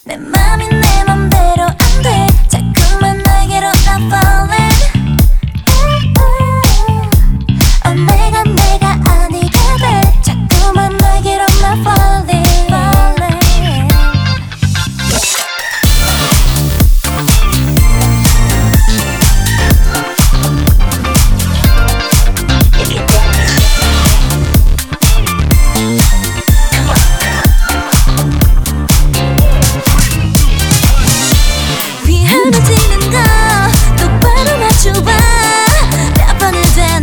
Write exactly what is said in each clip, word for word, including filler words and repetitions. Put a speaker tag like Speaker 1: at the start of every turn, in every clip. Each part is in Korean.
Speaker 1: 내 맘이 내 맘대로 안 돼. 자꾸만 너에게로 나 falling. 어, 내가 내가 아니게 돼. 자꾸만 너에게로 나 falling. 흐느지는 거 똑바로 맞춰봐. 몇 번을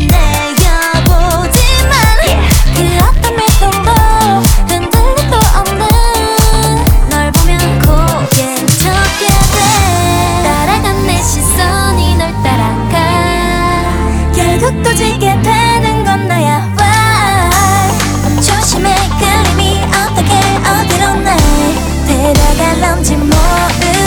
Speaker 1: 되뇌어보지만 그 어떤 미통도 흔들릴 거 없는 널 보면 고개 젓게 돼. 따라간 내 시선이 널 따라가. 결국 또 지게 되는 건 나야. Why? 조심해 그림이 어떻게 어디로 날 데려갈런지 모르니까.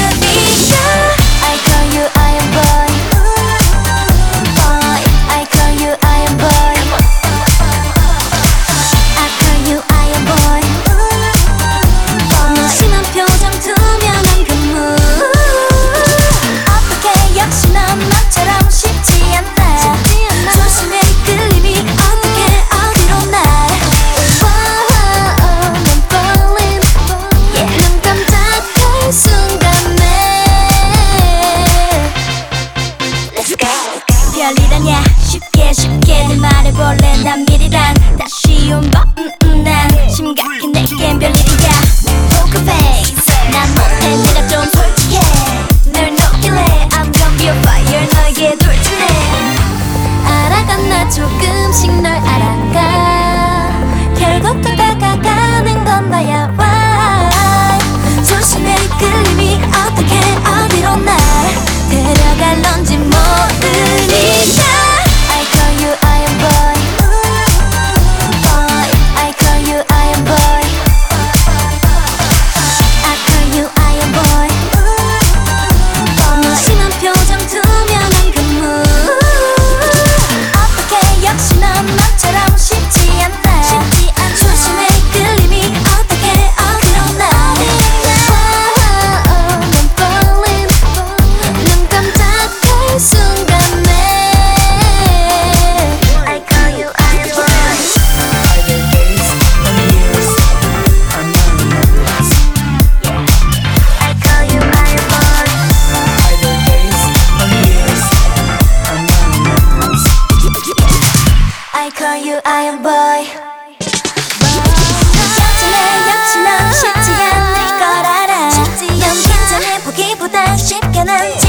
Speaker 1: 별일아냐 쉽게 쉽게 내 말해볼래. 난 미리란 다시 온 법 음, 음, 난 심각해 내겐 별일이야. 포커페이스 난 못해 내가 좀 솔직해. 널 녹일래 I'm gonna be a fire 너에게 돌진해. 알아가 나 조금씩 널 알아가. 결국 또 다가가는 건 나야. Why? 조심해 끌림이 어떻게 어디로 날 데려갈런지 모르니까. I call you iron boy, boy. I call you iron boy. I call you iron boy, boy. 무심한 표정 투명한 그 문. 어떻게 역시 넌 너처럼 쉽지 않나. 조심해 끌림이 어떻게 어디로 날. 난 falling. 눈 깜짝할 순간에 I call you iron boy.
Speaker 2: Either days or years, I'm not nervous.
Speaker 1: I call you iron boy.
Speaker 2: Either days or years, I'm not nervous.
Speaker 1: I call you iron boy. 역전해 역시 넌 쉽지 않을 걸 알아. 넌 긴장해 보기보다 쉽게 난